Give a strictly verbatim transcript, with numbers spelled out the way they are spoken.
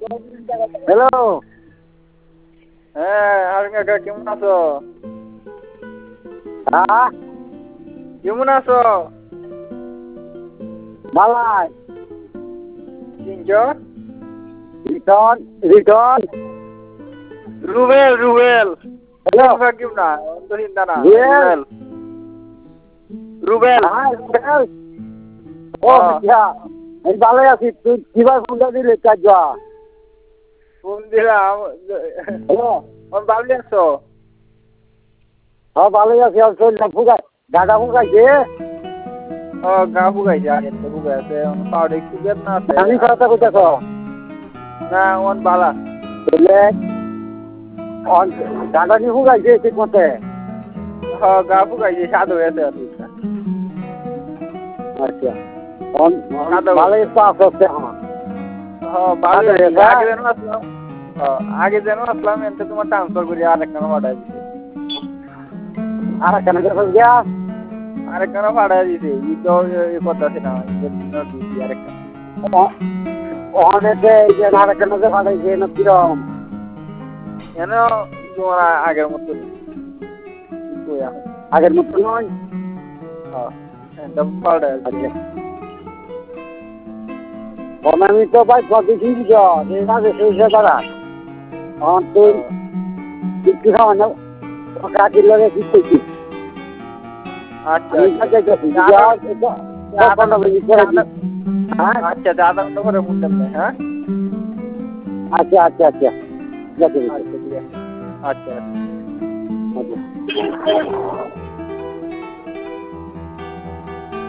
Hello. হ্যাঁ আর কাকা কেমন আছো? হ্যাঁ কেমন আছো? বালাই চিনছো? রিটন রিটন রুবেল রুবেল হ্যালো চিনবা কেউ না অন্তর চিন্তা না রুবেল। রুবেল হ্যাঁ রুবেল। ও হ্যাঁ। আচ্ছা আমি ভালোই আছি, তুই কিবার ফোনটা দিলি কাজ? ফোন দিলাম হ্যালো। ওর বাবলি আছো? হ্যাঁ ভালোই আছি, আর শরীরটা ফুগাই গাটা ফুগাইছে। ও গা বুগাইছে আগে তো বুগাইছে পাউডার একটু বেদনা আছে আমি কথা কইতাছ না ওন বালা বলে গাটা নি ফুগাইছে ঠিক মতে। হ্যাঁ গা বুগাইছে সাদ হয়েছে আর কি আচ্ছা ভালোই পাস হচ্ছে আমার। হ্যাঁ ভালো আচ্ছা, হয়েছে হ্যাঁ। আগে যেন আসলাম হ্যাঁ আগে যেন আসলাম এনতে তোমার ট্রান্সফার করি আরেকটা পাঠাই দিছে আর কেন করে গিয়া আরেকটা পাঠাই দিছে ই তো এই কথা আছে না দিছি আরেকটা অনেকে এই যে আর কেন যে পাঠাইছে না কিরম কেন তোমার আগের মতো কইয়া আগের মতো নয়। হ্যাঁ এটা পাঠাই আচ্ছা আমি তো ভাই প্রতিদিন যাবে সেই দাঁড়া আমার তুই কিছু খাওয়া না কাকির লগে ঠিক করছি। আচ্ছা আমি কাছে গেছি আচ্ছা আধা ঘন্টা পরে ফোন দেবেন হ্যাঁ আচ্ছা আচ্ছা আচ্ছা আচ্ছা ঠিক আছে আচ্ছা আচ্ছা